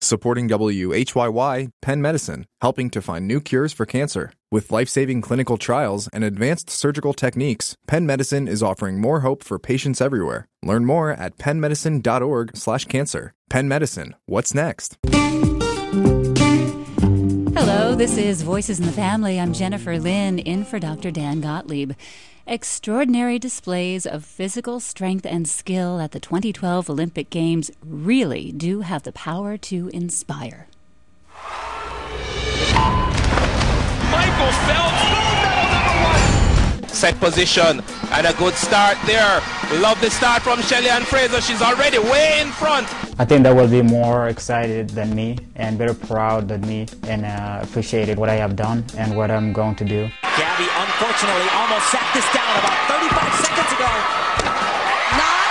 Supporting WHYY, Penn Medicine, helping to find new cures for cancer. With life-saving clinical trials and advanced surgical techniques, Penn Medicine is offering more hope for patients everywhere. Learn more at pennmedicine.org/cancer. Penn Medicine, what's next? Hello, this is Voices in the Family. I'm Jennifer Lynn, in for Dr. Dan Gottlieb. Extraordinary displays of physical strength and skill at the 2012 Olympic Games really do have the power to inspire. Michael Phelps, gold medal number 1. Set position and a good start there. Love the start from Shelly-Ann Fraser. She's already way in front. I think they will be more excited than me and very proud than me and appreciated what I have done and what I'm going to do. Gabby unfortunately almost sat this down about 35 seconds ago. Not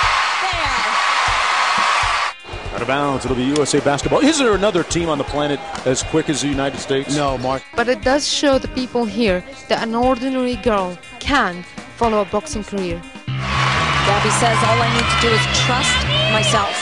there. Out of bounds, it'll be USA Basketball. Is there another team on the planet as quick as the United States? No, Mark. But it does show the people here that an ordinary girl can follow a boxing career. Gabby says all I need to do is trust myself.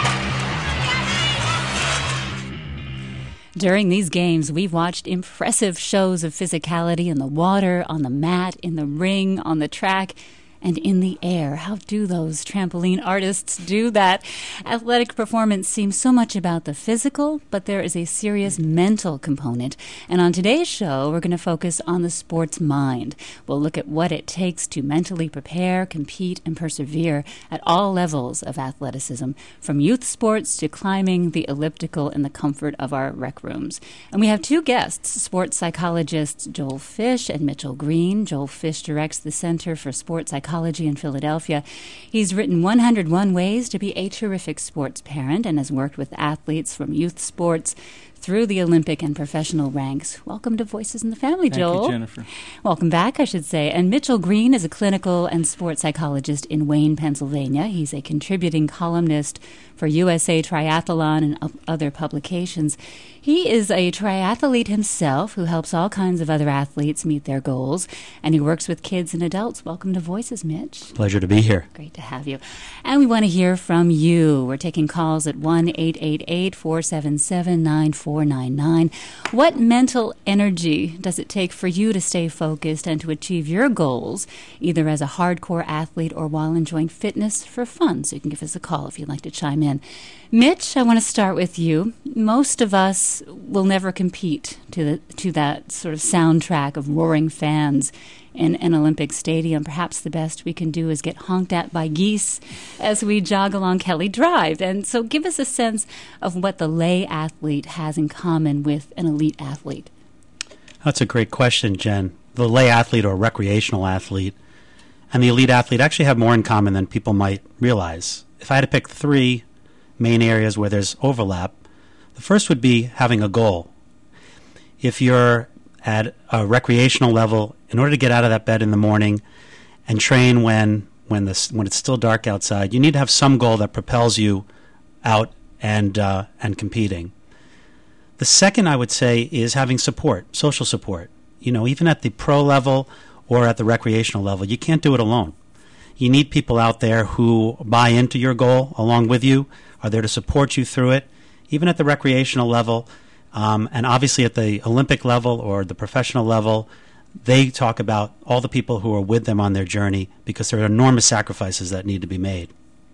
During these games, we've watched impressive shows of physicality in the water, on the mat, in the ring, on the track, and in the air. How do those trampoline artists do that? Athletic performance seems so much about the physical, but there is a serious mental component. And on today's show, we're going to focus on the sports mind. We'll look at what it takes to mentally prepare, compete, and persevere at all levels of athleticism, from youth sports to climbing the elliptical in the comfort of our rec rooms. And we have two guests, sports psychologists Joel Fish and Mitchell Green. Joel Fish directs the Center for Sports Psychology in Philadelphia. He's written 101 Ways to be a Terrific Sports Parent and has worked with athletes from youth sports through the Olympic and professional ranks. Welcome to Voices in the Family, Joel. Thank you, Jennifer. Welcome back, I should say. And Mitchell Green is a clinical and sports psychologist in Wayne, Pennsylvania. He's a contributing columnist for USA Triathlon and other publications. He is a triathlete himself who helps all kinds of other athletes meet their goals, and he works with kids and adults. Welcome to Voices, Mitch. Pleasure to be here. Great to have you. And we want to hear from you. We're taking calls at 1-888-477-9499. What mental energy does it take for you to stay focused and to achieve your goals, either as a hardcore athlete or while enjoying fitness for fun? So you can give us a call if you'd like to chime in. Mitch, I want to start with you. Most of us will never compete to that sort of soundtrack of roaring fans in an Olympic stadium. Perhaps the best we can do is get honked at by geese as we jog along Kelly Drive. And so give us a sense of what the lay athlete has in common with an elite athlete. That's a great question, Jen. The lay athlete or recreational athlete and the elite athlete actually have more in common than people might realize. If I had to pick three main areas where there's overlap, the first would be having a goal. If you're at a recreational level, in order to get out of that bed in the morning and train when it's still dark outside, you need to have some goal that propels you out and competing. The second, I would say, is having support, social support. You know, even at the pro level or at the recreational level, you can't do it alone. You need people out there who buy into your goal along with you, are there to support you through it, even at the recreational level. And obviously at the Olympic level or the professional level, they talk about all the people who are with them on their journey because there are enormous sacrifices that need to be made.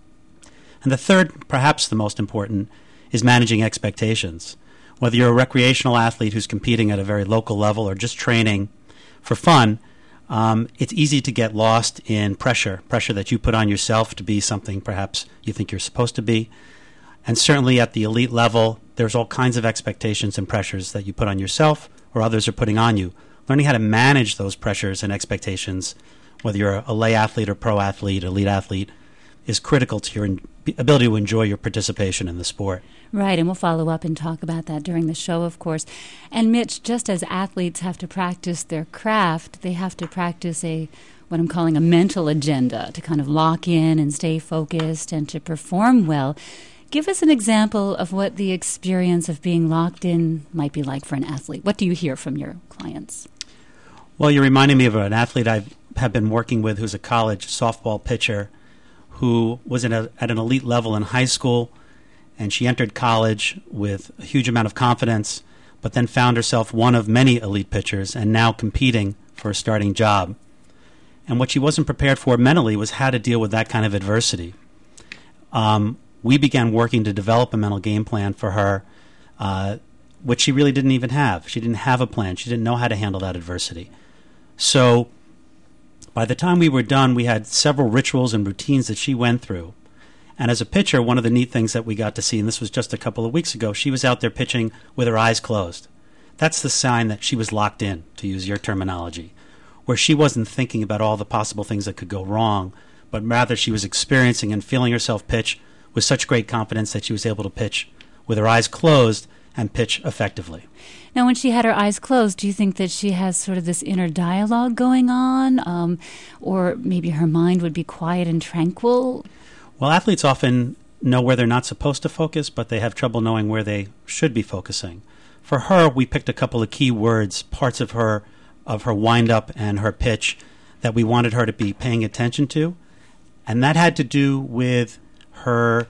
And the third, perhaps the most important, is managing expectations. Whether you're a recreational athlete who's competing at a very local level or just training for fun, it's easy to get lost in pressure that you put on yourself to be something perhaps you think you're supposed to be. And certainly at the elite level, there's all kinds of expectations and pressures that you put on yourself or others are putting on you. Learning how to manage those pressures and expectations, whether you're a lay athlete or pro athlete, elite athlete, is critical to your ability to enjoy your participation in the sport. Right, and we'll follow up and talk about that during the show, of course. And Mitch, just as athletes have to practice their craft, they have to practice what I'm calling a mental agenda to kind of lock in and stay focused and to perform well. Give us an example of what the experience of being locked in might be like for an athlete. What do you hear from your clients? Well, you're reminding me of an athlete I have been working with who's a college softball pitcher who was at an elite level in high school And she entered college with a huge amount of confidence, but then found herself one of many elite pitchers and now competing for a starting job. And what she wasn't prepared for mentally was how to deal with that kind of adversity. We began working to develop a mental game plan for her, which she really didn't even have. She didn't have a plan. She didn't know how to handle that adversity. So by the time we were done, we had several rituals and routines that she went through. And as a pitcher, one of the neat things that we got to see, and this was just a couple of weeks ago, she was out there pitching with her eyes closed. That's the sign that she was locked in, to use your terminology, where she wasn't thinking about all the possible things that could go wrong, but rather she was experiencing and feeling herself pitch with such great confidence that she was able to pitch with her eyes closed and pitch effectively. Now, when she had her eyes closed, do you think that she has sort of this inner dialogue going on, or maybe her mind would be quiet and tranquil? Well, athletes often know where they're not supposed to focus, but they have trouble knowing where they should be focusing. For her, we picked a couple of key words, parts of her wind-up and her pitch that we wanted her to be paying attention to, and that had to do with her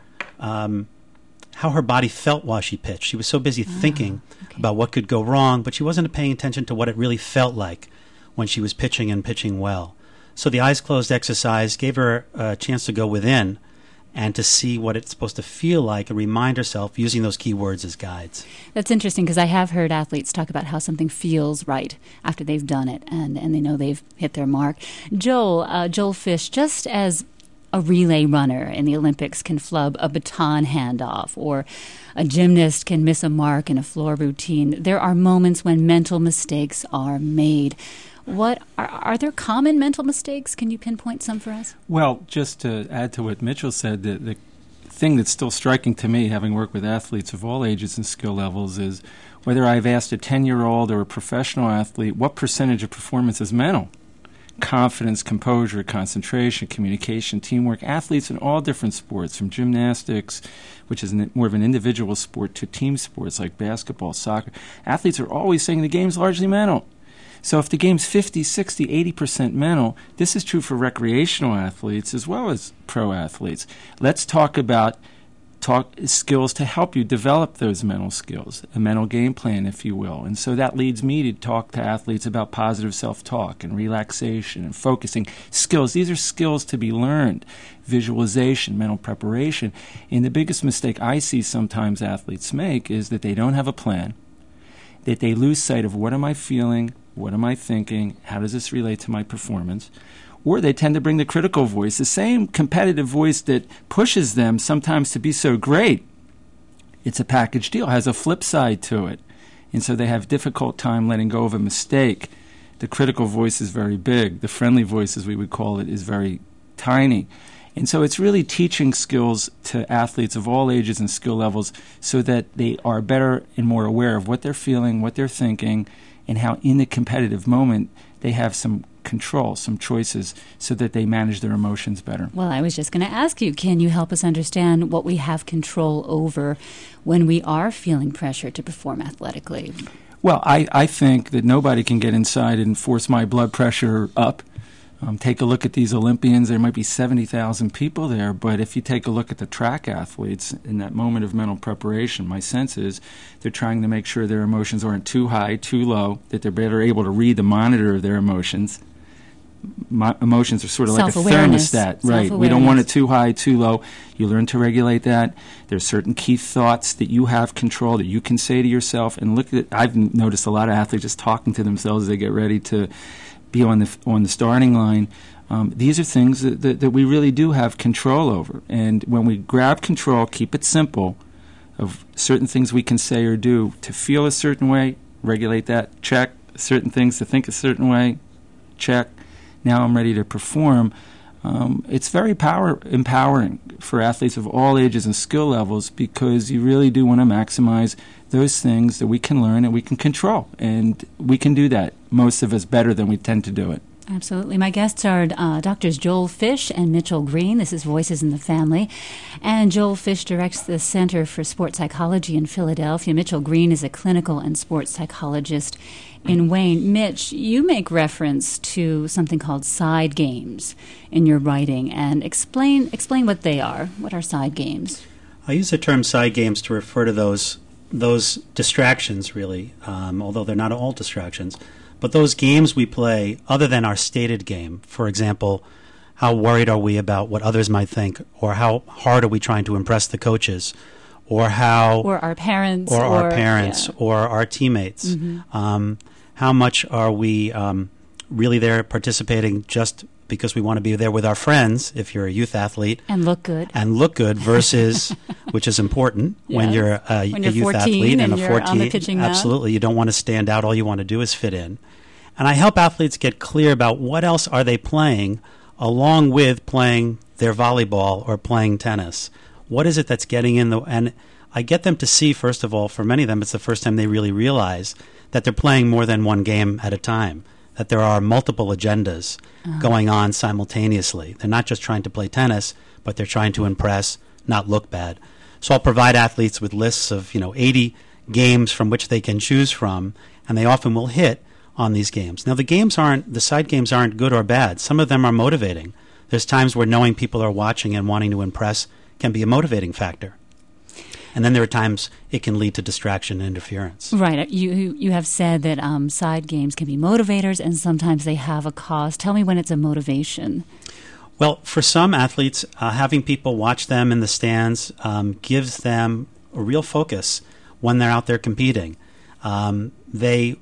how her body felt while she pitched. She was so busy thinking about what could go wrong, but she wasn't paying attention to what it really felt like when she was pitching and pitching well. So the eyes closed exercise gave her a chance to go within and to see what it's supposed to feel like and remind herself using those key words as guides. That's interesting because I have heard athletes talk about how something feels right after they've done it and they know they've hit their mark. Joel Fish, just as a relay runner in the Olympics can flub a baton handoff or a gymnast can miss a mark in a floor routine, there are moments when mental mistakes are made. What are there common mental mistakes? Can you pinpoint some for us? Well, just to add to what Mitchell said, the thing that's still striking to me, having worked with athletes of all ages and skill levels, is whether I've asked a 10-year-old or a professional athlete what percentage of performance is mental. Confidence, composure, concentration, communication, teamwork. Athletes in all different sports, from gymnastics, which is more of an individual sport, to team sports like basketball, soccer. Athletes are always saying the game's largely mental. So if the game's 50, 60, 80% mental, this is true for recreational athletes as well as pro athletes. Let's talk about skills to help you develop those mental skills, a mental game plan, if you will. And so that leads me to talk to athletes about positive self-talk and relaxation and focusing skills. These are skills to be learned, visualization, mental preparation. And the biggest mistake I see sometimes athletes make is that they don't have a plan, that they lose sight of what am I feeling, what am I thinking, how does this relate to my performance? Or they tend to bring the critical voice, the same competitive voice that pushes them sometimes to be so great. It's a package deal, has a flip side to it. And so they have difficult time letting go of a mistake. The critical voice is very big. The friendly voice, as we would call it, is very tiny. And so it's really teaching skills to athletes of all ages and skill levels so that they are better and more aware of what they're feeling, what they're thinking, and how in the competitive moment they have some control, some choices, so that they manage their emotions better. Well, I was just going to ask you, can you help us understand what we have control over when we are feeling pressure to perform athletically? Well, I think that nobody can get inside and force my blood pressure up. Take a look at these Olympians. There might be 70,000 people there, but if you take a look at the track athletes in that moment of mental preparation, my sense is they're trying to make sure their emotions aren't too high, too low, that they're better able to read the monitor of their emotions. Emotions are sort of like a thermostat, right? We don't want it too high, too low. You learn to regulate that. There's certain key thoughts that you have control that you can say to yourself. And look at, I've noticed a lot of athletes just talking to themselves as they get ready to be on the starting line. These are things that we really do have control over. And when we grab control, keep it simple, of certain things we can say or do to feel a certain way, regulate that, check. Certain things to think a certain way, check. Now I'm ready to perform. It's very empowering for athletes of all ages and skill levels, because you really do want to maximize those things that we can learn and we can control. And we can do that, most of us, better than we tend to do it. Absolutely. My guests are Drs. Joel Fish and Mitchell Green. This is Voices in the Family. And Joel Fish directs the Center for Sports Psychology in Philadelphia. Mitchell Green is a clinical and sports psychologist in Wayne. Mitch, you make reference to something called side games in your writing. And explain what they are. What are side games? I use the term side games to refer to those distractions, really, although they're not all distractions. But those games we play other than our stated game, for example, how worried are we about what others might think, or how hard are we trying to impress the coaches, or our parents, or our teammates. Mm-hmm. How much are we really there participating just because we want to be there with our friends, if you're a youth athlete. And look good. Versus, which is important, when you're a youth athlete and a 14. On the pitching mound. Absolutely. You don't want to stand out. All you want to do is fit in. And I help athletes get clear about what else are they playing along with playing their volleyball or playing tennis. What is it that's getting in and I get them to see, first of all, for many of them, it's the first time they really realize that they're playing more than one game at a time, that there are multiple agendas going on simultaneously. They're not just trying to play tennis, but they're trying to impress, not look bad. So I'll provide athletes with lists of 80 games from which they can choose from, and they often will hit on these games. Now, the side games aren't good or bad. Some of them are motivating. There's times where knowing people are watching and wanting to impress can be a motivating factor. And then there are times it can lead to distraction and interference. Right. You have said that side games can be motivators, and sometimes they have a cause. Tell me when it's a motivation. Well, for some athletes, having people watch them in the stands gives them a real focus when they're out there competing. They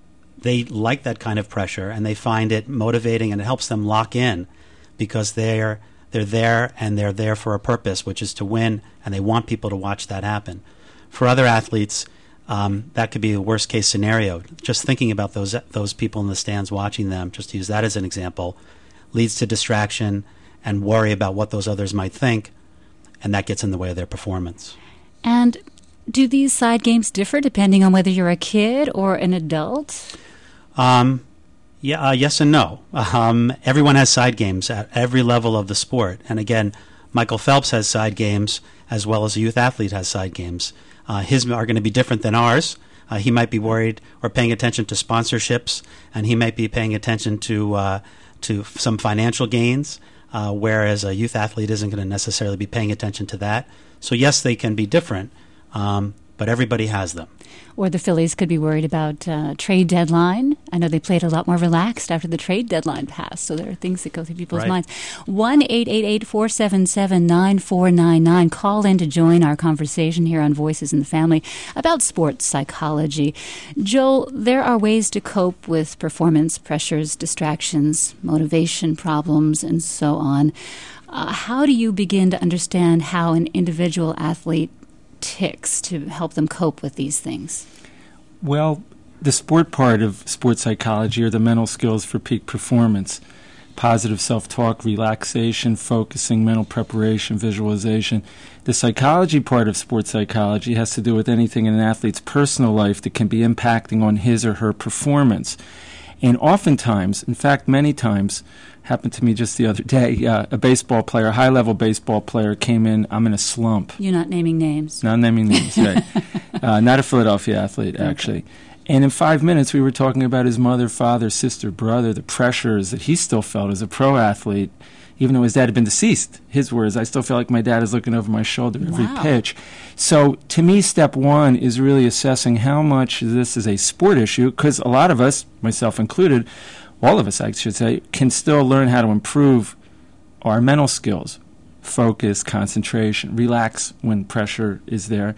like that kind of pressure, and they find it motivating, and it helps them lock in because they're there, and they're there for a purpose, which is to win, and they want people to watch that happen. For other athletes, that could be a worst-case scenario. Just thinking about those people in the stands watching them, just to use that as an example, leads to distraction and worry about what those others might think, and that gets in the way of their performance. And do these side games differ depending on whether you're a kid or an adult? Yes and no. Everyone has side games at every level of the sport. And again, Michael Phelps has side games as well as a youth athlete has side games. His are going to be different than ours. He might be worried or paying attention to sponsorships, and he might be paying attention to some financial gains, whereas a youth athlete isn't going to necessarily be paying attention to that. So yes, they can be different, but everybody has them. Or the Phillies could be worried about trade deadline. I know they played a lot more relaxed after the trade deadline passed, so there are things that go through people's minds. 1-888-477-9499. Call in to join our conversation here on Voices in the Family about sports psychology. Joel, there are ways to cope with performance pressures, distractions, motivation problems, and so on. How do you begin to understand how an individual athlete ticks to help them cope with these things? Well, the sport part of sports psychology are the mental skills for peak performance. Positive self-talk, relaxation, focusing, mental preparation, visualization. The psychology part of sports psychology has to do with anything in an athlete's personal life that can be impacting on his or her performance. And oftentimes, in fact, many times, happened to me just the other day, a baseball player, a high-level baseball player came in, I'm in a slump. You're not naming names. Not naming names, right. Not a Philadelphia athlete, actually. Okay. And in 5 minutes, we were talking about his mother, father, sister, brother, the pressures that he still felt as a pro athlete, even though his dad had been deceased. His words, I still feel like my dad is looking over my shoulder every pitch. So to me, step one is really assessing how much this is a sport issue, because a lot of us, myself included, all of us, I should say, can still learn how to improve our mental skills, focus, concentration, relax when pressure is there.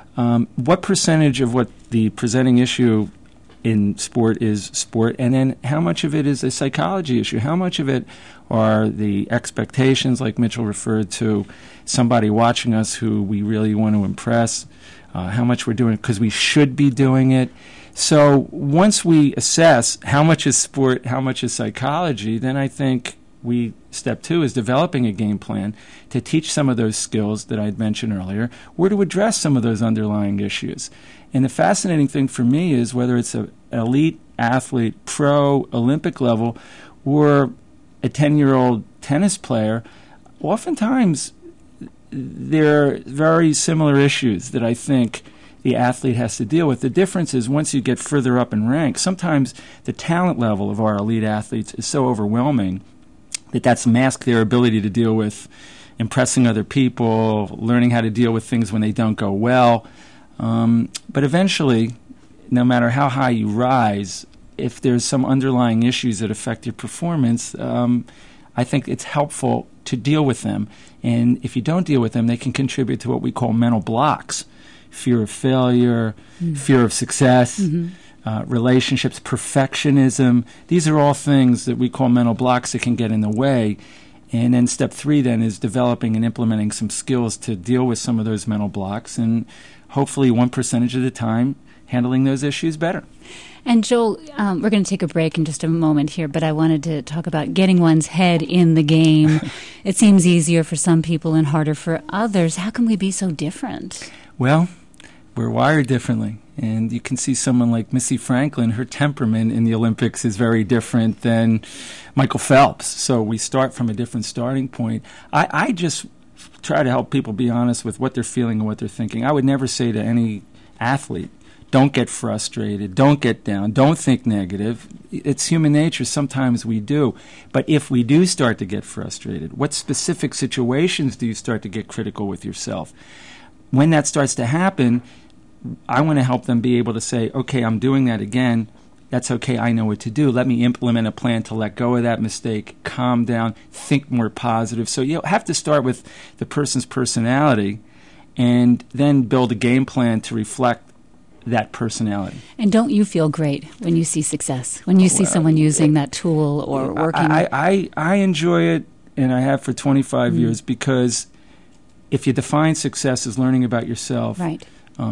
What percentage of what the presenting issue in sport is sport, and then how much of it is a psychology issue? How much of it are the expectations, like Mitchell referred to, somebody watching us who we really want to impress, how much we're doing it because we should be doing it. So once we assess how much is sport, how much is psychology, then I think step two is developing a game plan to teach some of those skills that I'd mentioned earlier, or to address some of those underlying issues. And the fascinating thing for me is whether it's an elite athlete, pro, Olympic level, or a 10-year-old tennis player, oftentimes there are very similar issues that I think the athlete has to deal with. The difference is once you get further up in rank, sometimes the talent level of our elite athletes is so overwhelming that that's masked their ability to deal with impressing other people, learning how to deal with things when they don't go well. But eventually, no matter how high you rise, if there's some underlying issues that affect your performance, I think it's helpful to deal with them. And if you don't deal with them, they can contribute to what we call mental blocks: fear of failure, fear of success, relationships, perfectionism. These are all things that we call mental blocks that can get in the way. And then step 3 then is developing and implementing some skills to deal with some of those mental blocks, and hopefully 1% of the time handling those issues better. And Joel, we're going to take a break in just a moment here, but I wanted to talk about getting one's head in the game. It seems easier for some people and harder for others. How can we be so different? Well, we're wired differently. And you can see someone like Missy Franklin, her temperament in the Olympics is very different than Michael Phelps. So we start from a different starting point. I just try to help people be honest with what they're feeling and what they're thinking. I would never say to any athlete, don't get frustrated, don't get down, don't think negative. It's human nature. Sometimes we do. But if we do start to get frustrated, what specific situations do you start to get critical with yourself? When that starts to happen, I want to help them be able to say, okay, I'm doing that again. That's okay. I know what to do. Let me implement a plan to let go of that mistake, calm down, think more positive. So you have to start with the person's personality and then build a game plan to reflect that personality. And don't you feel great when you see success, when you see someone using that tool or working? I enjoy it, and I have for 25 years, because if you define success as learning about yourself, right.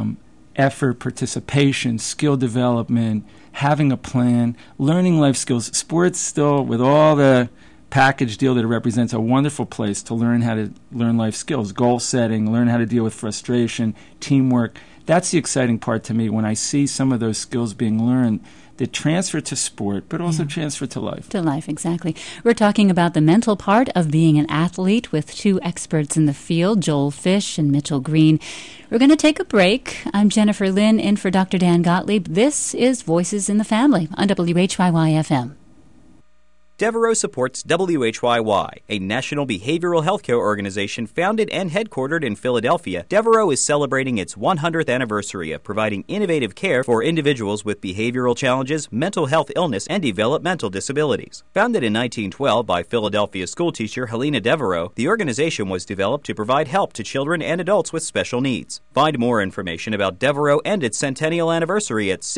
Effort, participation, skill development, having a plan, learning life skills, sports still, with all the package deal that it represents, a wonderful place to learn how to learn life skills, goal setting, learn how to deal with frustration, teamwork. That's the exciting part to me when I see some of those skills being learned that transfer to sport, but also transfer to life. To life, exactly. We're talking about the mental part of being an athlete with two experts in the field, Joel Fish and Mitchell Green. We're going to take a break. I'm Jennifer Lynn, in for Dr. Dan Gottlieb. This is Voices in the Family on WHYY-FM. Devereaux supports WHYY, a national behavioral health care organization founded and headquartered in Philadelphia. Devereaux is celebrating its 100th anniversary of providing innovative care for individuals with behavioral challenges, mental health illness, and developmental disabilities. Founded in 1912 by Philadelphia schoolteacher Helena Devereaux, the organization was developed to provide help to children and adults with special needs. Find more information about Devereaux and its centennial anniversary at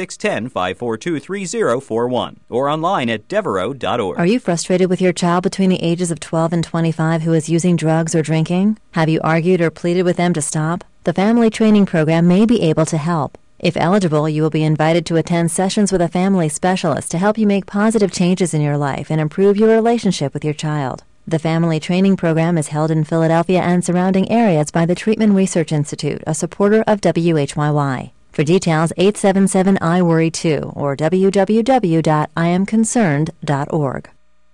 610-542-3041 or online at devereaux.org. Are you frustrated with your child between the ages of 12 and 25 who is using drugs or drinking? Have you argued or pleaded with them to stop? The Family Training Program may be able to help. If eligible, you will be invited to attend sessions with a family specialist to help you make positive changes in your life and improve your relationship with your child. The Family Training Program is held in Philadelphia and surrounding areas by the Treatment Research Institute, a supporter of WHYY. For details, 877-I-WORRY-2 or www.iamconcerned.org.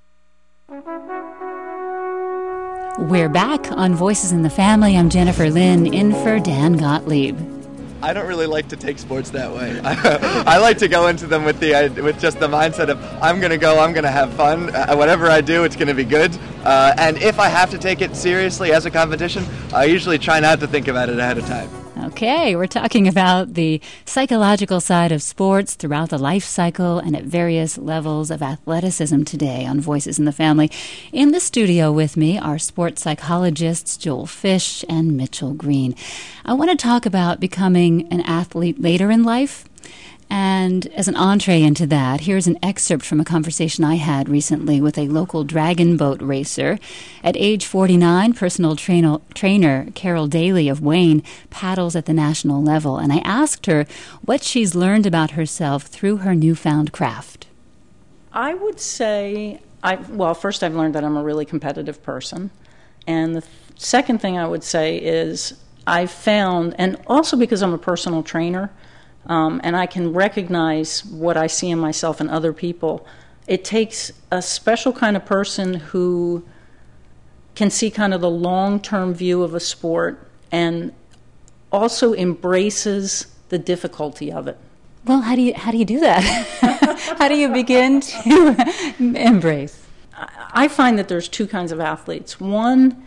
We're back on Voices in the Family. I'm Jennifer Lynn, in for Dan Gottlieb. I don't really like to take sports that way. I like to go into them with just the mindset of I'm going to go, I'm going to have fun. Whatever I do, it's going to be good. And if I have to take it seriously as a competition, I usually try not to think about it ahead of time. Okay, we're talking about the psychological side of sports throughout the life cycle and at various levels of athleticism today on Voices in the Family. In the studio with me are sports psychologists Joel Fish and Mitchell Green. I want to talk about becoming an athlete later in life. And as an entree into that, here's an excerpt from a conversation I had recently with a local dragon boat racer. At age 49, personal trainer Carol Daly of Wayne paddles at the national level, and I asked her what she's learned about herself through her newfound craft. I would say, first I've learned that I'm a really competitive person. And the second thing I would say is I've found, and also because I'm a personal trainer, and I can recognize what I see in myself and other people, it takes a special kind of person who can see kind of the long-term view of a sport and also embraces the difficulty of it. Well, how do you do that? How do you begin to embrace? I find that there's two kinds of athletes. One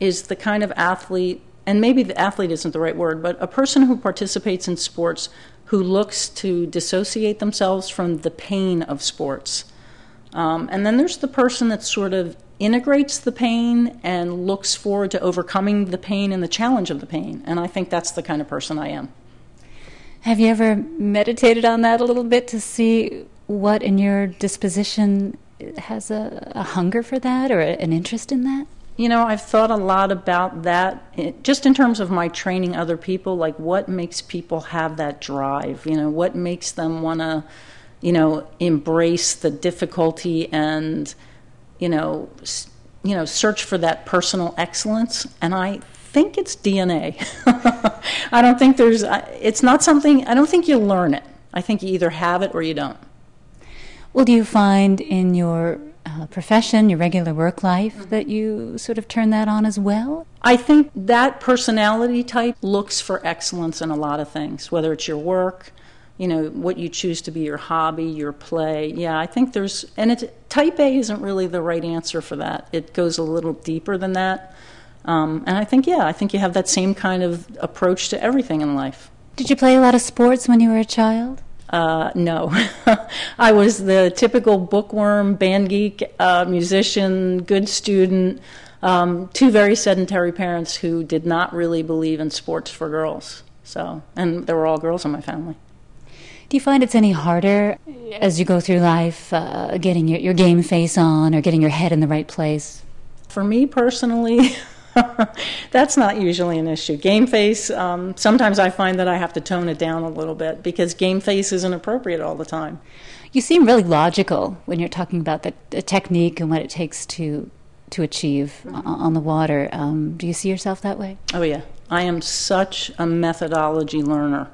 is the kind of athlete, and maybe the athlete isn't the right word, but a person who participates in sports who looks to dissociate themselves from the pain of sports. And then there's the person that sort of integrates the pain and looks forward to overcoming the pain and the challenge of the pain. And I think that's the kind of person I am. Have you ever meditated on that a little bit to see what in your disposition has a hunger for that or an interest in that? You know, I've thought a lot about that, just in terms of my training other people, like what makes people have that drive, you know, what makes them want to, you know, embrace the difficulty and, you know, search for that personal excellence. And I think it's DNA. I don't think it's not something, I don't think you learn it. I think you either have it or you don't. Well, do you find in your profession, your regular work life, that you sort of turn that on as well? I think that personality type looks for excellence in a lot of things, whether it's your work, you know, what you choose to be your hobby, your play. Yeah, I think type A isn't really the right answer for that. It goes a little deeper than that. And I think you have that same kind of approach to everything in life. Did you play a lot of sports when you were a child? No. I was the typical bookworm, band geek, musician, good student, two very sedentary parents who did not really believe in sports for girls. And there were all girls in my family. Do you find it's any harder as you go through life getting your game face on or getting your head in the right place? For me personally, that's not usually an issue. Game face, sometimes I find that I have to tone it down a little bit because game face isn't appropriate all the time. You seem really logical when you're talking about the technique and what it takes to achieve on the water. Do you see yourself that way? Oh, yeah. I am such a methodology learner.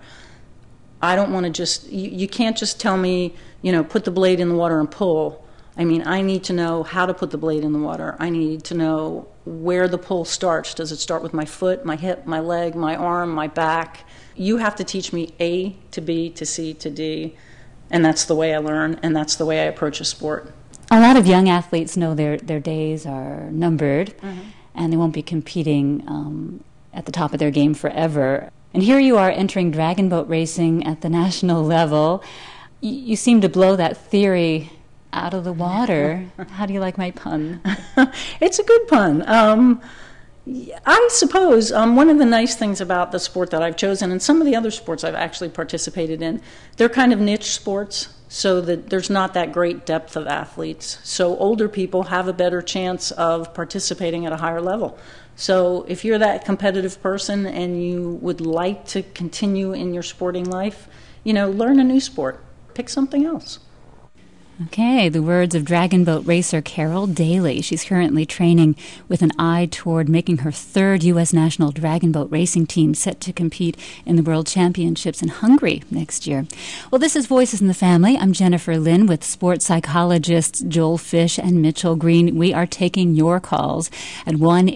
I don't want to you can't just tell me, you know, put the blade in the water and pull. I mean, I need to know how to put the blade in the water. I need to know where the pull starts. Does it start with my foot, my hip, my leg, my arm, my back? You have to teach me A to B to C to D, and that's the way I learn, and that's the way I approach a sport. A lot of young athletes know their days are numbered, and they won't be competing at the top of their game forever. And here you are entering dragon boat racing at the national level. You seem to blow that theory out of the water. How do you like my pun? It's a good pun. I suppose one of the nice things about the sport that I've chosen, and some of the other sports I've actually participated in, they're kind of niche sports, so that there's not that great depth of athletes. So older people have a better chance of participating at a higher level. So if you're that competitive person and you would like to continue in your sporting life, you know, learn a new sport. Pick something else. Okay, the words of dragon boat racer Carol Daly. She's currently training with an eye toward making her third U.S. national dragon boat racing team, set to compete in the World Championships in Hungary next year. Well, this is Voices in the Family. I'm Jennifer Lynn with sports psychologists Joel Fish and Mitchell Green. We are taking your calls at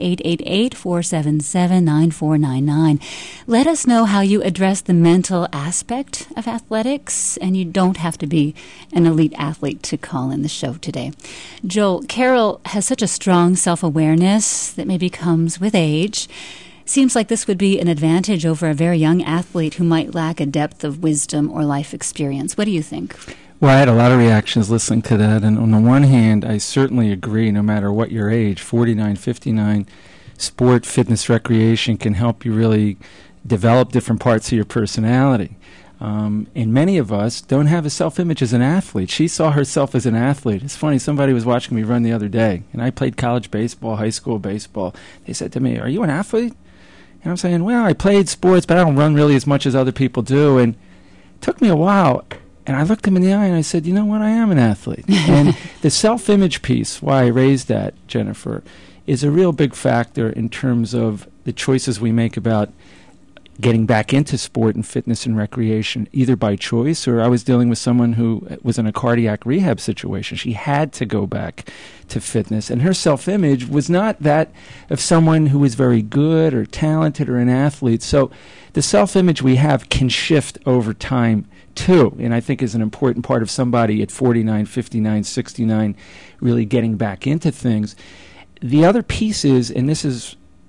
1-888-477-9499. Let us know how you address the mental aspect of athletics, and you don't have to be an elite athlete to call in the show today. Joel, Carol has such a strong self-awareness that maybe comes with age. Seems like this would be an advantage over a very young athlete who might lack a depth of wisdom or life experience. What do you think? Well, I had a lot of reactions listening to that, and on the one hand, I certainly agree, no matter what your age, 49, 59, sport, fitness, recreation can help you really develop different parts of your personality. And many of us don't have a self-image as an athlete. She saw herself as an athlete. It's funny, somebody was watching me run the other day, and I played college baseball, high school baseball. They said to me, "Are you an athlete?" And I'm saying, well, I played sports, but I don't run really as much as other people do. And it took me a while, and I looked him in the eye, and I said, you know what, I am an athlete. And the self-image piece, why I raised that, Jennifer, is a real big factor in terms of the choices we make about getting back into sport and fitness and recreation, either by choice, or I was dealing with someone who was in a cardiac rehab situation. She had to go back to fitness, and her self-image was not that of someone who was very good or talented or an athlete. So the self-image we have can shift over time too, and I think is an important part of somebody at 49, 59, 69 really getting back into things. The other piece is, and this is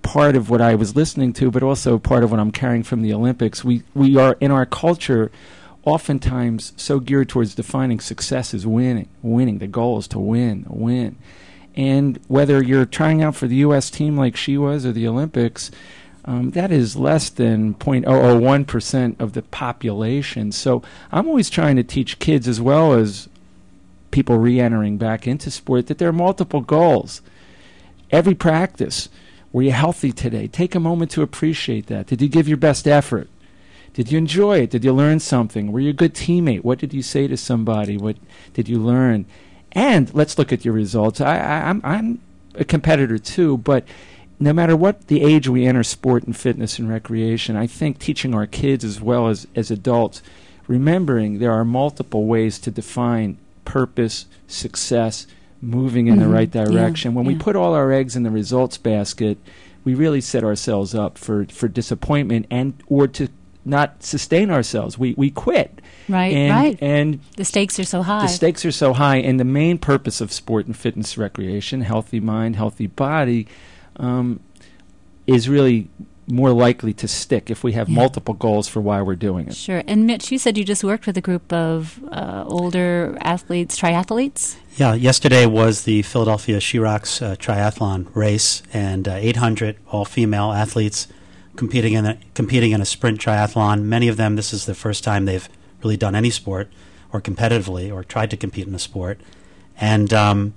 part of what I was listening to, but also part of what I'm carrying from the Olympics. We are, in our culture, oftentimes so geared towards defining success as winning. The goal is to win. And whether you're trying out for the U.S. team like she was or the Olympics, that is less than 0.001% of the population. So I'm always trying to teach kids, as well as people re-entering back into sport, that there are multiple goals. Every practice, were you healthy today? Take a moment to appreciate that. Did you give your best effort? Did you enjoy it? Did you learn something? Were you a good teammate? What did you say to somebody? What did you learn? And let's look at your results. I'm a competitor too, but no matter what the age we enter sport and fitness and recreation, I think teaching our kids as well as adults, remembering there are multiple ways to define purpose, success, moving in the right direction. When we put all our eggs in the results basket, we really set ourselves up for disappointment or to not sustain ourselves. We quit. Right. And the stakes are so high. And the main purpose of sport and fitness recreation, healthy mind, healthy body, is really more likely to stick if we have multiple goals for why we're doing it. Sure. And Mitch, you said you just worked with a group of older athletes, triathletes? Yeah, yesterday was the Philadelphia She-Rocks triathlon race, and 800 all-female athletes competing in a sprint triathlon. Many of them, this is the first time they've really done any sport or competitively or tried to compete in a sport. And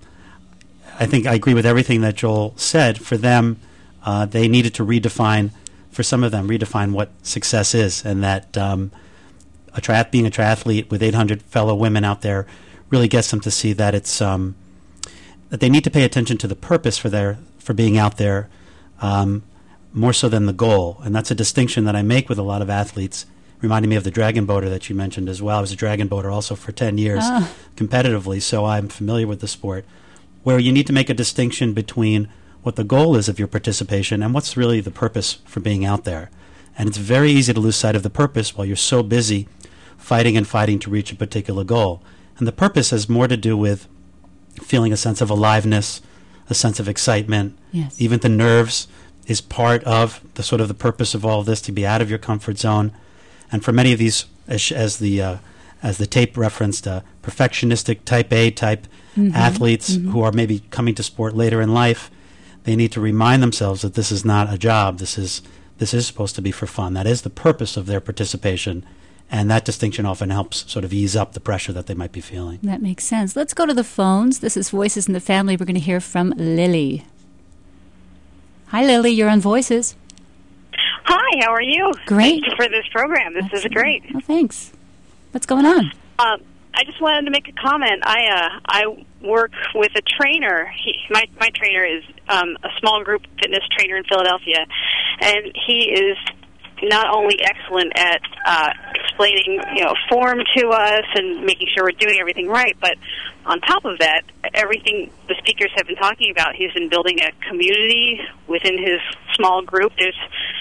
I think I agree with everything that Joel said. For them, they needed to redefine what success is, and that being a triathlete with 800 fellow women out there really gets them to see that it's that they need to pay attention to the purpose for being out there more so than the goal. And that's a distinction that I make with a lot of athletes, reminding me of the dragon boater that you mentioned as well. I was a dragon boater also for 10 years competitively, so I'm familiar with the sport, where you need to make a distinction between what the goal is of your participation and what's really the purpose for being out there. And it's very easy to lose sight of the purpose while you're so busy fighting to reach a particular goal. And the purpose has more to do with feeling a sense of aliveness, a sense of excitement. Yes. Even the nerves is part of the sort of the purpose of all of this, to be out of your comfort zone. And for many of these, as the tape referenced, perfectionistic type A type athletes who are maybe coming to sport later in life, they need to remind themselves that this is not a job. This is supposed to be for fun. That is the purpose of their participation. And that distinction often helps sort of ease up the pressure that they might be feeling. That makes sense. Let's go to the phones. This is Voices in the Family. We're going to hear from Lily. Hi, Lily. You're on Voices. Hi, how are you? Great. Thank you for this program. This is great. Well, thanks. What's going on? I just wanted to make a comment. I work with a trainer. My trainer is a small group fitness trainer in Philadelphia, and he is not only excellent at explaining, form to us and making sure we're doing everything right, but on top of that, everything the speakers have been talking about, he's been building a community within his small group. There's,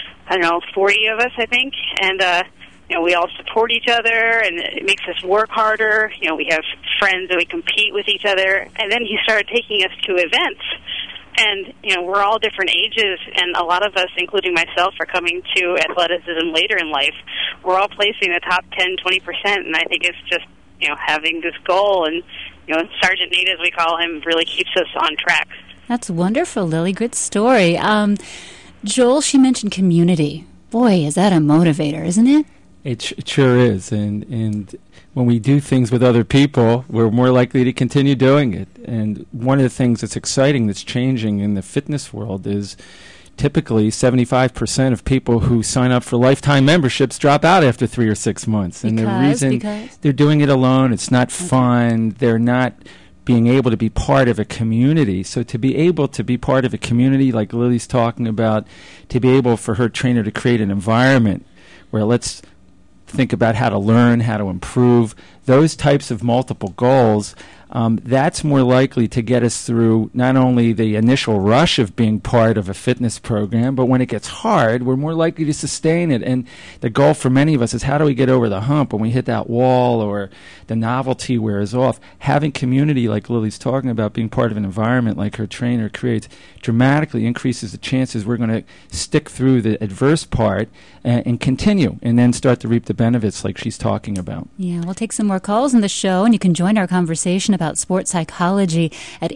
40 of us, I think, and we all support each other, and it makes us work harder. We have friends and we compete with each other. And then he started taking us to events. And, we're all different ages, and a lot of us, including myself, are coming to athleticism later in life. We're all placing the top 10, 20%, and I think it's just, having this goal, and, Sergeant Nate, as we call him, really keeps us on track. That's wonderful, Lily. Good story. Joel, she mentioned community. Boy, is that a motivator, isn't it? It sure is, and when we do things with other people, we're more likely to continue doing it. And one of the things that's exciting that's changing in the fitness world is typically 75% of people who sign up for lifetime memberships drop out after 3 or 6 months. And the reason they're doing it alone, it's not fun, they're not being able to be part of a community. So to be able to be part of a community like Lily's talking about, to be able for her trainer to create an environment where let's think about how to learn, how to improve, those types of multiple goals, that's more likely to get us through not only the initial rush of being part of a fitness program, but when it gets hard, we're more likely to sustain it. And the goal for many of us is, how do we get over the hump when we hit that wall or the novelty wears off? Having community, like Lily's talking about, being part of an environment like her trainer creates, dramatically increases the chances we're going to stick through the adverse part and continue, and then start to reap the benefits like she's talking about. Yeah, we'll take some more calls in the show, and you can join our conversation about sports psychology at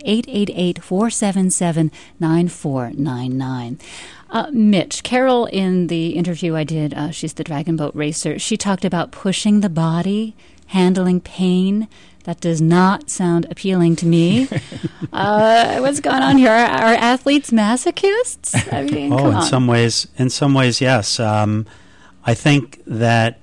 888-477-9499. Mitch, Carol, in the interview I did, she's the Dragon Boat racer, she talked about pushing the body, handling pain. That does not sound appealing to me. What's going on here? Are athletes masochists? I mean, come on. In some ways, yes. I think that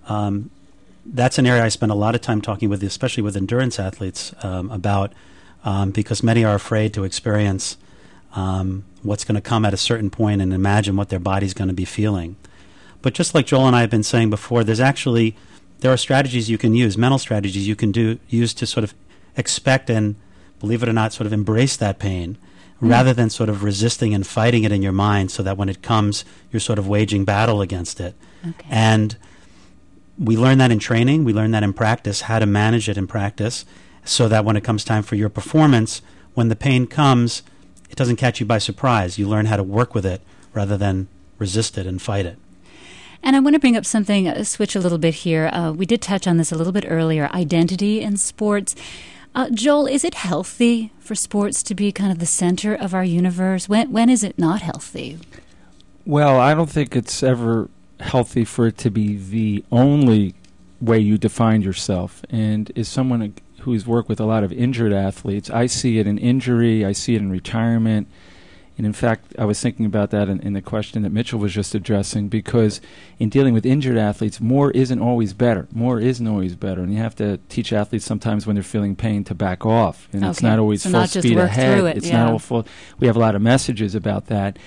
that's an area I spend a lot of time talking with, especially with endurance athletes, about, because many are afraid to experience what's going to come at a certain point and imagine what their body's going to be feeling. But just like Joel and I have been saying before, there are strategies you can use, mental strategies you can use to sort of expect and, believe it or not, sort of embrace that pain, rather than sort of resisting and fighting it in your mind, so that when it comes, you're sort of waging battle against it. Okay. And we learn that in training, we learn that in practice, how to manage it in practice, so that when it comes time for your performance, when the pain comes, it doesn't catch you by surprise. You learn how to work with it rather than resist it and fight it. And I want to bring up something, switch a little bit here. We did touch on this a little bit earlier, identity in sports. Joel, is it healthy for sports to be kind of the center of our universe? When is it not healthy? Well, I don't think it's ever healthy for it to be the only way you define yourself. And as someone who's worked with a lot of injured athletes, I see it in injury, I see it in retirement. And in fact, I was thinking about that in the question that Mitchell was just addressing, because in dealing with injured athletes, more isn't always better. More isn't always better. And you have to teach athletes sometimes when they're feeling pain to back off. And it's not always full speed ahead. It's not all full. We have a lot of messages about that.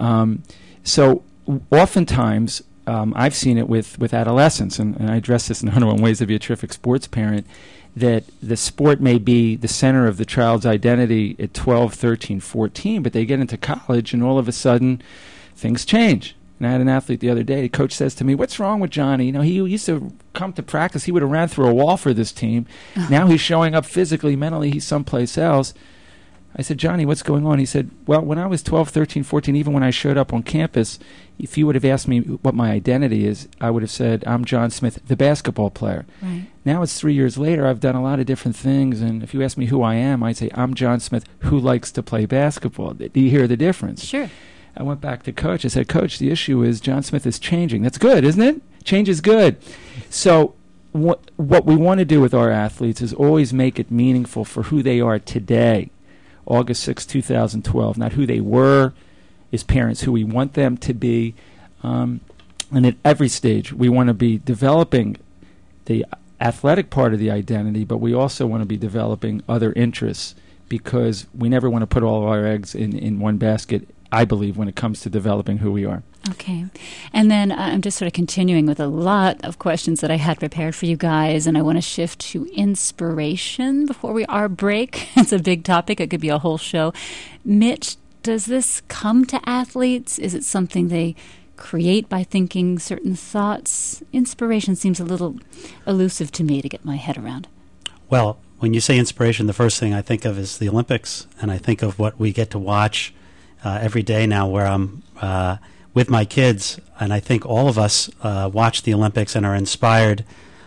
So oftentimes, I've seen it with adolescents, and I address this in 101 Ways to Be a Terrific Sports Parent, that the sport may be the center of the child's identity at 12, 13, 14, but they get into college and all of a sudden things change. And I had an athlete the other day, the coach says to me, "What's wrong with Johnny? You know, he used to come to practice, he would have ran through a wall for this team. Now he's showing up physically, mentally, he's someplace else." I said, "Johnny, what's going on?" He said, "Well, when I was 12, 13, 14, even when I showed up on campus, if you would have asked me what my identity is, I would have said, I'm John Smith, the basketball player. Right. Now it's 3 years later, I've done a lot of different things, and if you ask me who I am, I'd say, I'm John Smith, who likes to play basketball." Do you hear the difference? Sure. I went back to Coach. I said, "Coach, the issue is John Smith is changing." That's good, isn't it? Change is good. So what we want to do with our athletes is always make it meaningful for who they are today. August 6, 2012, not who they were as parents, who we want them to be. And at every stage, we want to be developing the athletic part of the identity, but we also want to be developing other interests, because we never want to put all of our eggs in one basket, I believe, when it comes to developing who we are. Okay. And then I'm just sort of continuing with a lot of questions that I had prepared for you guys, and I want to shift to inspiration before our break. It's a big topic. It could be a whole show. Mitch, does this come to athletes? Is it something they create by thinking certain thoughts? Inspiration seems a little elusive to me to get my head around. Well, when you say inspiration, the first thing I think of is the Olympics, and I think of what we get to watch every day now, where I'm with my kids, and I think all of us watch the Olympics and are inspired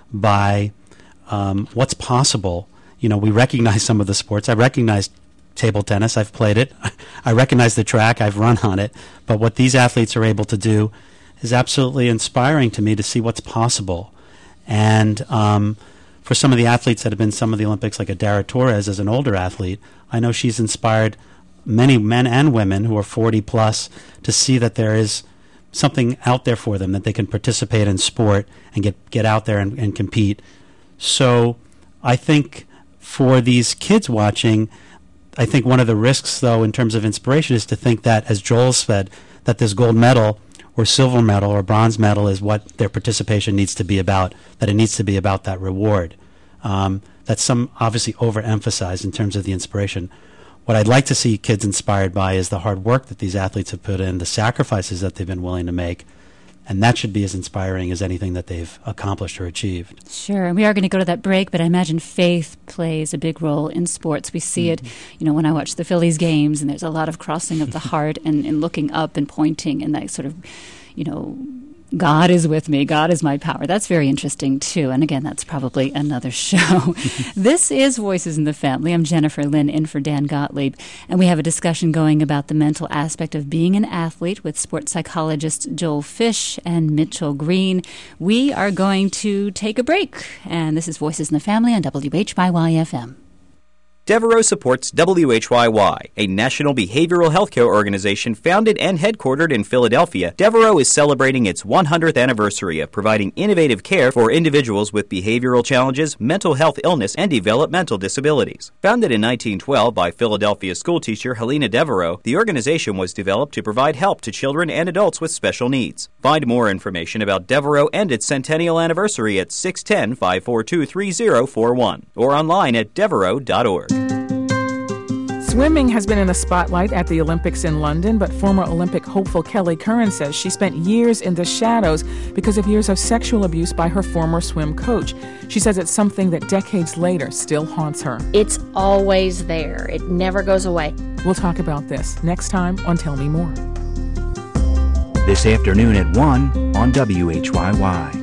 by what's possible. You know, we recognize some of the sports. I recognize table tennis. I've played it. I recognize the track. I've run on it. But what these athletes are able to do is absolutely inspiring to me, to see what's possible. And for some of the athletes that have been some of the Olympics, like Adara Torres, as an older athlete, I know she's inspired many men and women who are 40 plus to see that there is something out there for them, that they can participate in sport and get out there and compete. So I think for these kids watching, I think one of the risks, though, in terms of inspiration, is to think that, as Joel said, that this gold medal or silver medal or bronze medal is what their participation needs to be about, that it needs to be about that reward. That's some obviously overemphasized in terms of the inspiration. What I'd like to see kids inspired by is the hard work that these athletes have put in, the sacrifices that they've been willing to make, and that should be as inspiring as anything that they've accomplished or achieved. Sure, and we are going to go to that break, but I imagine faith plays a big role in sports. We see it, when I watch the Phillies games, and there's a lot of crossing of the heart and looking up and pointing and that sort of, God is with me, God is my power. That's very interesting, too. And again, that's probably another show. This is Voices in the Family. I'm Jennifer Lynn, in for Dan Gottlieb. And we have a discussion going about the mental aspect of being an athlete with sports psychologists Joel Fish and Mitchell Green. We are going to take a break. And this is Voices in the Family on WHYY-FM. Devereaux supports WHYY, a national behavioral healthcare organization founded and headquartered in Philadelphia. Devereaux is celebrating its 100th anniversary of providing innovative care for individuals with behavioral challenges, mental health illness, and developmental disabilities. Founded in 1912 by Philadelphia schoolteacher Helena Devereaux, the organization was developed to provide help to children and adults with special needs. Find more information about Devereaux and its centennial anniversary at 610-542-3041 or online at devereaux.org. Swimming has been in the spotlight at the Olympics in London, but former Olympic hopeful Kelly Curran says she spent years in the shadows because of years of sexual abuse by her former swim coach. She says it's something that decades later still haunts her. It's always there. It never goes away. We'll talk about this next time on Tell Me More. This afternoon at 1 on WHYY.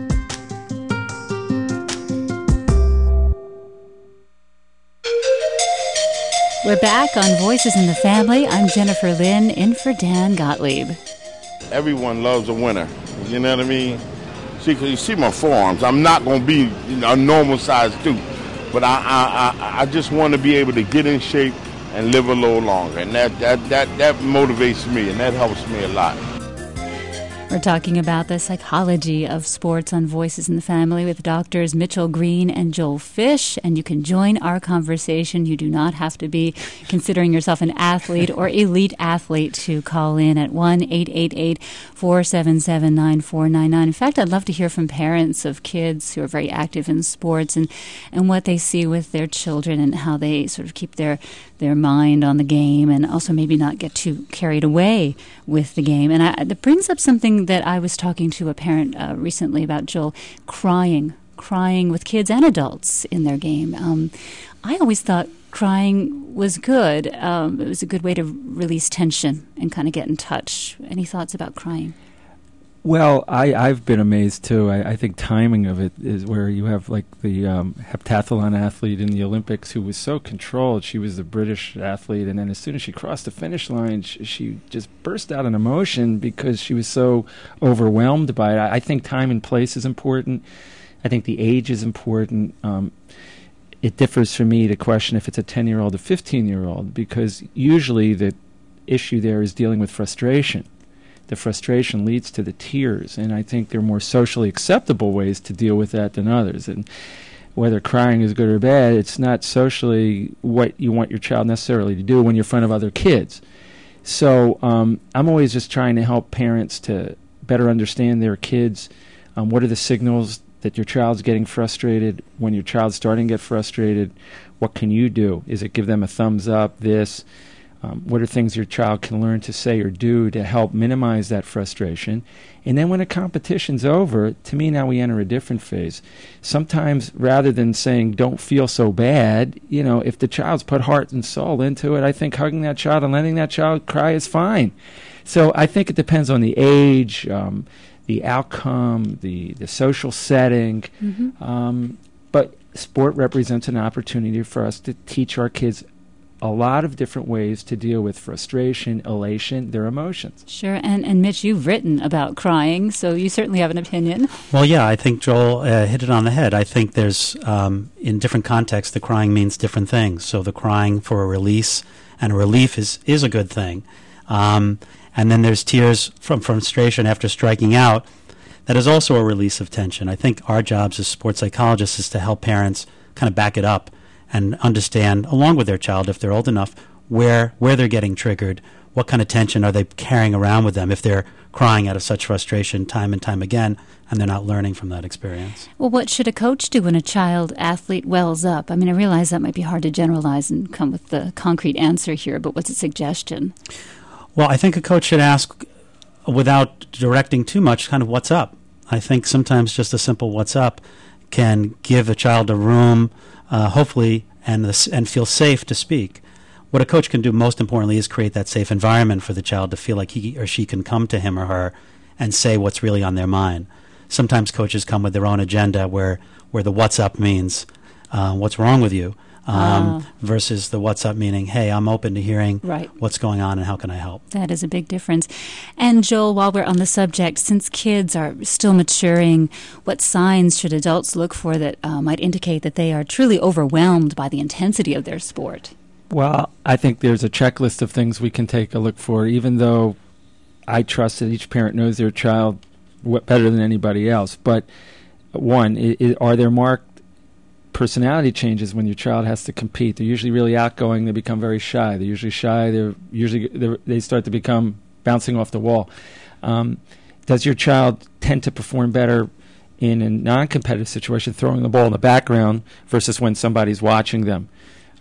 We're back on Voices in the Family. I'm Jennifer Lynn, in for Dan Gottlieb. Everyone loves a winner. You know what I mean? You see my forearms. I'm not going to be a normal-sized dude, but I just want to be able to get in shape and live a little longer, and that motivates me, and that helps me a lot. We're talking about the psychology of sports on Voices in the Family with doctors Mitchell Green and Joel Fish, and you can join our conversation. You do not have to be considering yourself an athlete or elite athlete to call in at 1-888-477-9499. In fact, I'd love to hear from parents of kids who are very active in sports and what they see with their children and how they sort of keep their mind on the game and also maybe not get too carried away with the game. And that brings up something that I was talking to a parent recently about, Joel, crying with kids and adults in their game. I always thought crying was good. It was a good way to release tension and kind of get in touch. Any thoughts about crying? Well, I've been amazed, too. I think timing of it is where you have, like, the heptathlon athlete in the Olympics who was so controlled. She was the British athlete, and then as soon as she crossed the finish line, she just burst out in emotion because she was so overwhelmed by it. I think time and place is important. I think the age is important. It differs for me to question if it's a 10-year-old or 15-year-old, because usually the issue there is dealing with frustration. The frustration leads to the tears, and I think there are more socially acceptable ways to deal with that than others. And whether crying is good or bad, it's not socially what you want your child necessarily to do when you're in front of other kids. So I'm always just trying to help parents to better understand their kids. What are the signals that your child's getting frustrated? When your child's starting to get frustrated, what can you do? Is it give them a thumbs up, this? What are things your child can learn to say or do to help minimize that frustration? And then when a competition's over, to me now we enter a different phase. Sometimes rather than saying don't feel so bad, if the child's put heart and soul into it, I think hugging that child and letting that child cry is fine. So I think it depends on the age, the outcome, the social setting. Mm-hmm. But sport represents an opportunity for us to teach our kids a lot of different ways to deal with frustration, elation, their emotions. Sure, and Mitch, you've written about crying, so you certainly have an opinion. Well, yeah, I think Joel hit it on the head. I think there's, in different contexts, the crying means different things. So the crying for a release and a relief is a good thing. And then there's tears from frustration after striking out. That is also a release of tension. I think our jobs as sports psychologists is to help parents kind of back it up and understand, along with their child, if they're old enough, where they're getting triggered, what kind of tension are they carrying around with them if they're crying out of such frustration time and time again and they're not learning from that experience. Well, what should a coach do when a child athlete wells up? I mean, I realize that might be hard to generalize and come with the concrete answer here, but what's a suggestion? Well, I think a coach should ask, without directing too much, kind of what's up. I think sometimes just a simple what's up can give a child a room, hopefully, and feel safe to speak. What a coach can do most importantly is create that safe environment for the child to feel like he or she can come to him or her and say what's really on their mind. Sometimes coaches come with their own agenda where the what's up means what's wrong with you versus the what's up meaning, hey, I'm open to hearing what's going on and how can I help. That is a big difference. And Joel, while we're on the subject, since kids are still maturing, what signs should adults look for that might indicate that they are truly overwhelmed by the intensity of their sport? Well, I think there's a checklist of things we can take a look for, even though I trust that each parent knows their child better than anybody else. But one, are there marked personality changes when your child has to compete? They're usually really outgoing. They become very shy. They're usually shy. They start to become bouncing off the wall. Does your child tend to perform better in a non-competitive situation, throwing the ball in the background, versus when somebody's watching them?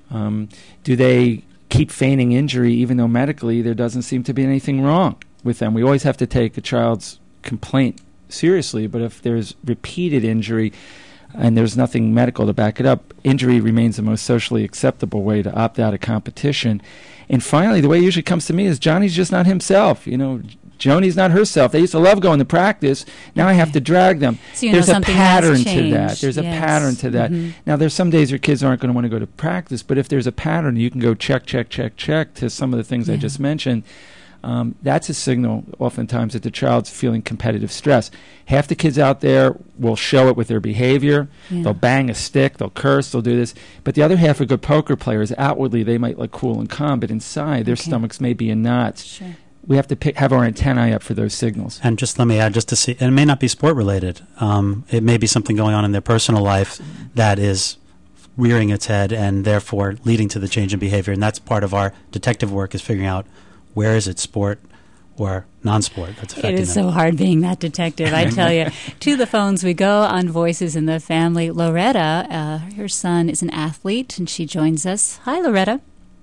Do they keep feigning injury even though medically there doesn't seem to be anything wrong with them? We always have to take a child's complaint seriously, but if there's repeated injury and there's nothing medical to back it up, injury remains the most socially acceptable way to opt out of competition. And finally, the way it usually comes to me is Johnny's just not himself. Joni's not herself. They used to love going to practice. Now I have to drag them. So there's a pattern to that. There's a pattern to that. Mm-hmm. Now, there's some days your kids aren't going to want to go to practice, but if there's a pattern, you can go check to some of the things I just mentioned. That's a signal oftentimes that the child's feeling competitive stress. Half the kids out there will show it with their behavior. Yeah. They'll bang a stick, they'll curse, they'll do this. But the other half are good poker players. Outwardly, they might look cool and calm, but inside, their stomachs may be in knots. Sure. We have to have our antennae up for those signals. And just let me add, just to see, and it may not be sport related. It may be something going on in their personal life that is rearing its head and therefore leading to the change in behavior. And that's part of our detective work, is figuring out where is it sport or non-sport that's affecting them. It is so hard being that detective, I tell you. To the phones we go on Voices in the Family. Loretta, her son is an athlete, and she joins us. Hi, Loretta.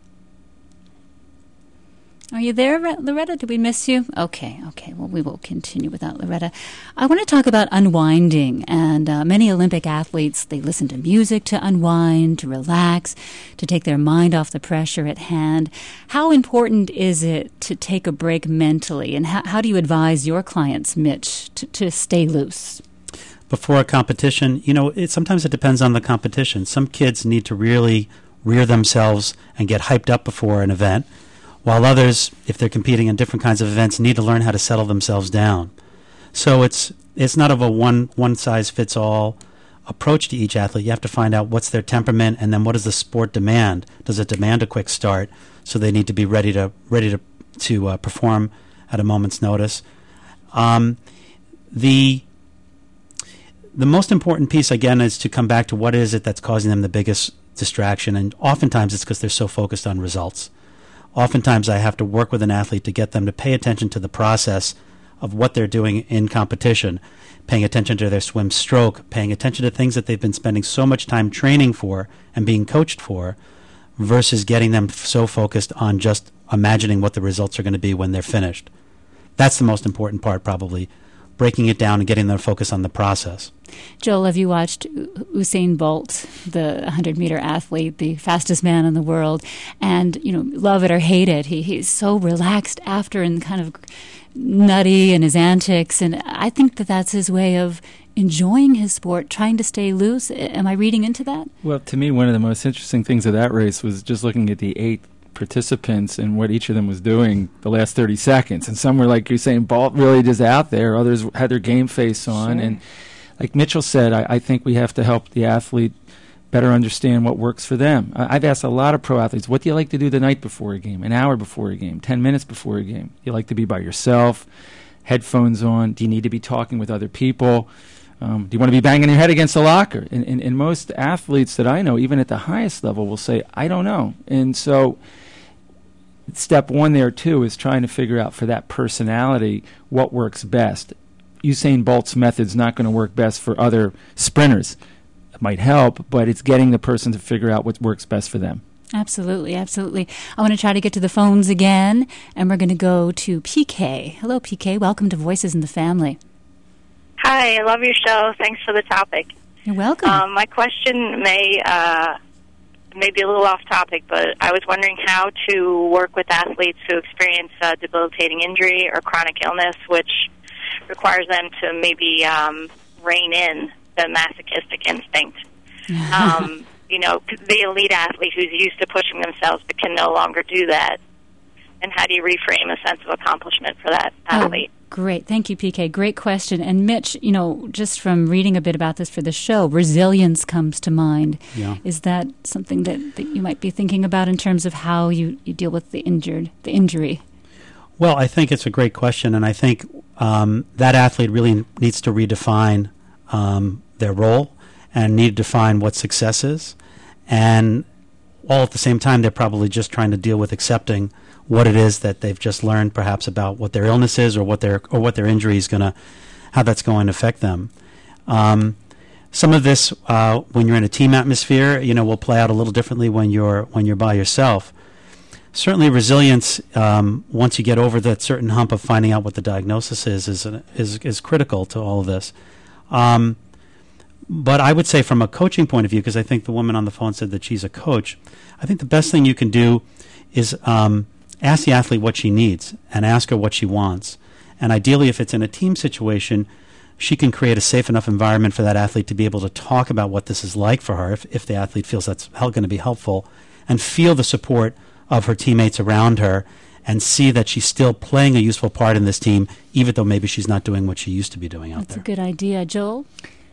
Are you there, Loretta? Did we miss you? Okay. Well, we will continue without Loretta. I want to talk about unwinding. And many Olympic athletes, they listen to music to unwind, to relax, to take their mind off the pressure at hand. How important is it to take a break mentally? And how do you advise your clients, Mitch, to stay loose? Before a competition, sometimes it depends on the competition. Some kids need to really rear themselves and get hyped up before an event, while others, if they're competing in different kinds of events, need to learn how to settle themselves down. So it's not of a one-size-fits-all approach to each athlete. You have to find out what's their temperament, and then what does the sport demand? Does it demand a quick start? So they need to be ready to perform at a moment's notice. The most important piece, again, is to come back to what is it that's causing them the biggest distraction, and oftentimes it's because they're so focused on results. Oftentimes I have to work with an athlete to get them to pay attention to the process of what they're doing in competition, paying attention to their swim stroke, paying attention to things that they've been spending so much time training for and being coached for, versus getting them so focused on just imagining what the results are going to be when they're finished. That's the most important part, probably, breaking it down and getting them to focus on the process. Joel, have you watched Usain Bolt, the 100-meter athlete, the fastest man in the world? And, love it or hate it, he's so relaxed after and kind of nutty in his antics. And I think that's his way of enjoying his sport, trying to stay loose. Am I reading into that? Well, to me, one of the most interesting things of that race was just looking at the 8 participants and what each of them was doing the last 30 seconds. And some were like Usain Bolt, really just out there. Others had their game face on. Sure. And like Mitchell said, I think we have to help the athlete better understand what works for them. I've asked a lot of pro athletes, what do you like to do the night before a game, an hour before a game, 10 minutes before a game? You like to be by yourself, headphones on? Do you need to be talking with other people? Do you want to be banging your head against a locker? And most athletes that I know, even at the highest level, will say, I don't know. And so step one there, too, is trying to figure out for that personality what works best. Usain Bolt's method's not going to work best for other sprinters. It might help, but it's getting the person to figure out what works best for them. Absolutely, absolutely. I want to try to get to the phones again, and we're going to go to PK. Hello, PK. Welcome to Voices in the Family. Hi, I love your show. Thanks for the topic. You're welcome. My question may be a little off topic, but I was wondering how to work with athletes who experience debilitating injury or chronic illness, which requires them to maybe rein in the masochistic instinct. The elite athlete who's used to pushing themselves but can no longer do that. And how do you reframe a sense of accomplishment for that athlete? Great. Thank you, PK. Great question. And Mitch, just from reading a bit about this for the show, resilience comes to mind. Yeah. Is that something that you might be thinking about in terms of how you deal with the injury? Well, I think it's a great question, and I think that athlete really needs to redefine their role and need to define what success is. And all at the same time, they're probably just trying to deal with accepting what it is that they've just learned, perhaps about what their illness is or what their injury is how that's going to affect them. Some of this, when you're in a team atmosphere, will play out a little differently when you're by yourself. Certainly, resilience, once you get over that certain hump of finding out what the diagnosis is critical to all of this. But I would say from a coaching point of view, because I think the woman on the phone said that she's a coach, I think the best thing you can do is ask the athlete what she needs and ask her what she wants. And ideally, if it's in a team situation, she can create a safe enough environment for that athlete to be able to talk about what this is like for her, if the athlete feels that's going to be helpful, and feel the support of her teammates around her and see that she's still playing a useful part in this team, even though maybe she's not doing what she used to be doing out there. That's a good idea. Joel?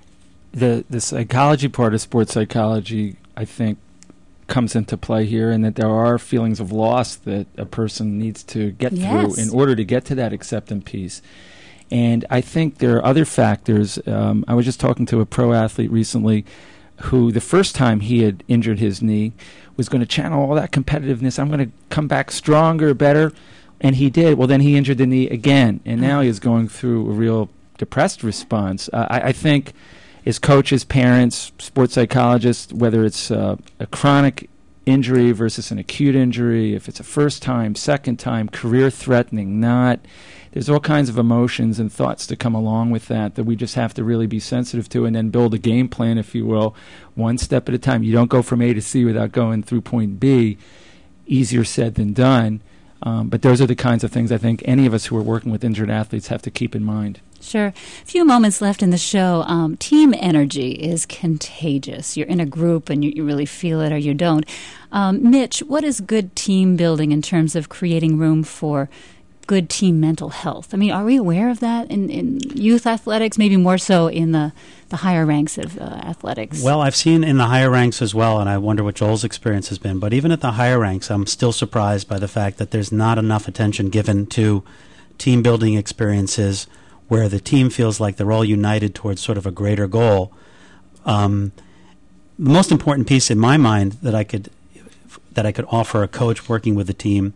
The psychology part of sports psychology, I think, comes into play here, and that there are feelings of loss that a person needs to get through in order to get to that acceptance piece. And I think there are other factors. I was just talking to a pro athlete recently who the first time he had injured his knee was going to channel all that competitiveness. I'm going to come back stronger, better. And he did. Well, then he injured the knee again, and now he is going through a real depressed response. I think as coaches, parents, sports psychologists, whether it's a chronic injury versus an acute injury, if it's a first time, second time, career-threatening, not, there's all kinds of emotions and thoughts to come along with that we just have to really be sensitive to, and then build a game plan, if you will, one step at a time. You don't go from A to C without going through point B. Easier said than done. But those are the kinds of things I think any of us who are working with injured athletes have to keep in mind. Sure. A few moments left in the show. Team energy is contagious. You're in a group and you really feel it or you don't. Mitch, what is good team building in terms of creating room for good team mental health? I mean, are we aware of that in youth athletics, maybe more so in the higher ranks of athletics? Well, I've seen in the higher ranks as well, and I wonder what Joel's experience has been. But even at the higher ranks, I'm still surprised by the fact that there's not enough attention given to team building experiences where the team feels like they're all united towards sort of a greater goal. The most important piece in my mind that I could offer a coach working with a team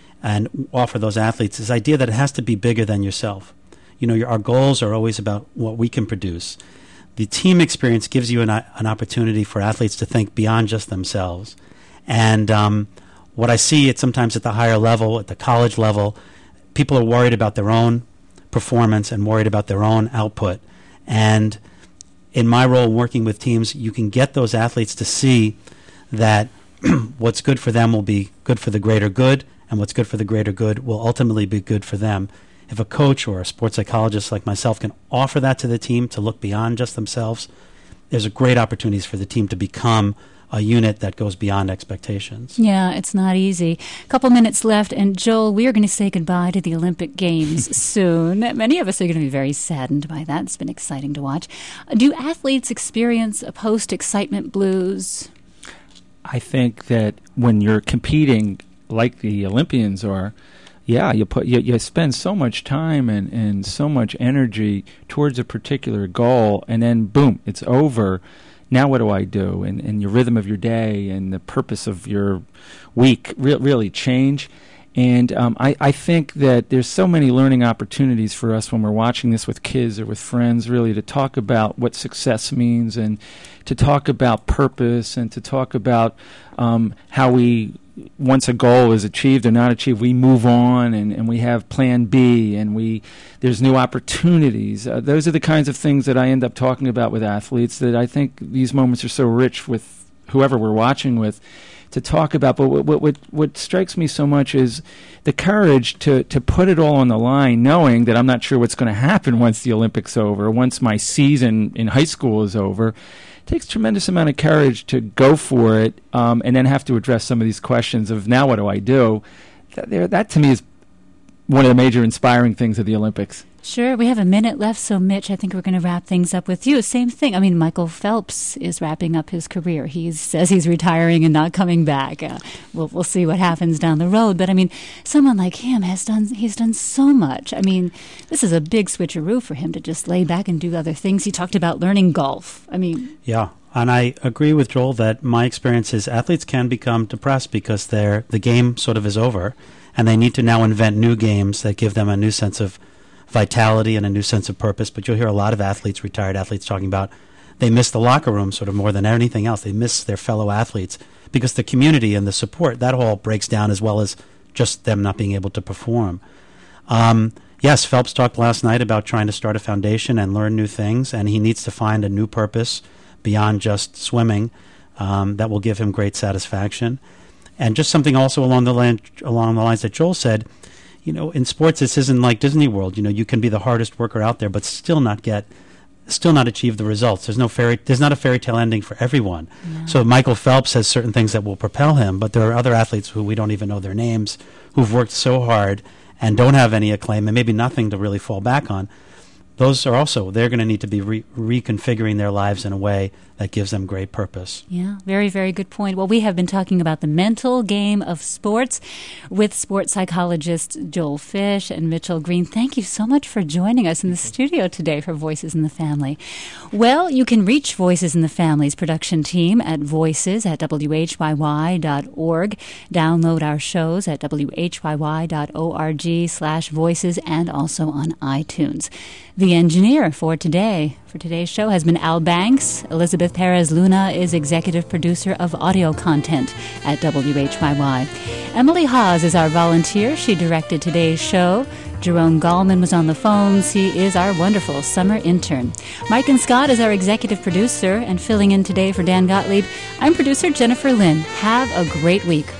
and offer those athletes is the idea that it has to be bigger than yourself. Our goals are always about what we can produce. The team experience gives you an opportunity for athletes to think beyond just themselves. And what I see sometimes at the higher level, at the college level, people are worried about their own performance and worried about their own output. And in my role working with teams, you can get those athletes to see that what's good for them will be good for the greater good, and what's good for the greater good will ultimately be good for them. If a coach or a sports psychologist like myself can offer that to the team to look beyond just themselves, there's a great opportunities for the team to become a unit that goes beyond expectations. Yeah, it's not easy. A couple minutes left, and Joel, we are going to say goodbye to the Olympic Games soon. Many of us are going to be very saddened by that. It's been exciting to watch. Do athletes experience a post-excitement blues? I think that when you're competing like the Olympians are, you spend so much time and so much energy towards a particular goal, and then boom, it's over. Now what do I do? And your rhythm of your day and the purpose of your week really change. And I think that there's so many learning opportunities for us when we're watching this with kids or with friends, really, to talk about what success means and to talk about purpose and to talk about how we, once a goal is achieved or not achieved, we move on and we have plan B and there's new opportunities. Those are the kinds of things that I end up talking about with athletes, that I think these moments are so rich with whoever we're watching with to talk about. But what strikes me so much is the courage to put it all on the line, knowing that I'm not sure what's going to happen once the Olympics are over, once my season in high school is over. It takes a tremendous amount of courage to go for it and then have to address some of these questions of, now what do I do? That to me is one of the major inspiring things of the Olympics. Sure. We have a minute left, so Mitch, I think we're going to wrap things up with you. Same thing. I mean, Michael Phelps is wrapping up his career. He says he's retiring and not coming back. We'll see what happens down the road. But I mean, someone like him he's done so much. I mean, this is a big switcheroo for him to just lay back and do other things. He talked about learning golf. I mean, yeah. And I agree with Joel that my experience is athletes can become depressed because the game sort of is over, and they need to now invent new games that give them a new sense of vitality and a new sense of purpose. But you'll hear a lot of athletes, retired athletes, talking about they miss the locker room sort of more than anything else. They miss their fellow athletes because the community and the support, that all breaks down, as well as just them not being able to perform. Yes, Phelps talked last night about trying to start a foundation and learn new things, and he needs to find a new purpose beyond just swimming that will give him great satisfaction. And just something also along the lines that Joel said, you know, in sports, this isn't like Disney World. You know, you can be the hardest worker out there, but still not achieve the results. There's not a fairy tale ending for everyone. No. So Michael Phelps has certain things that will propel him, but there are other athletes who we don't even know their names, who've worked so hard and don't have any acclaim and maybe nothing to really fall back on. Those are also, they're going to need to be reconfiguring their lives in a way that gives them great purpose. Yeah, very, very good point. Well, we have been talking about the mental game of sports with sports psychologists Joel Fish and Mitchell Green. Thank you so much for joining us in the studio today for Voices in the Family. Well, you can reach Voices in the Family's production team at voices@whyy.org. Download our shows at whyy.org/voices and also on iTunes. The engineer for today's show has been Al Banks. Elizabeth Perez Luna is executive producer of audio content at WHYY. Emily Haas is our volunteer. She directed today's show. Jerome Gallman was on the phones. He is our wonderful summer intern. Mike and Scott is our executive producer, and filling in today for Dan Gottlieb, I'm producer Jennifer Lynn. Have a great week.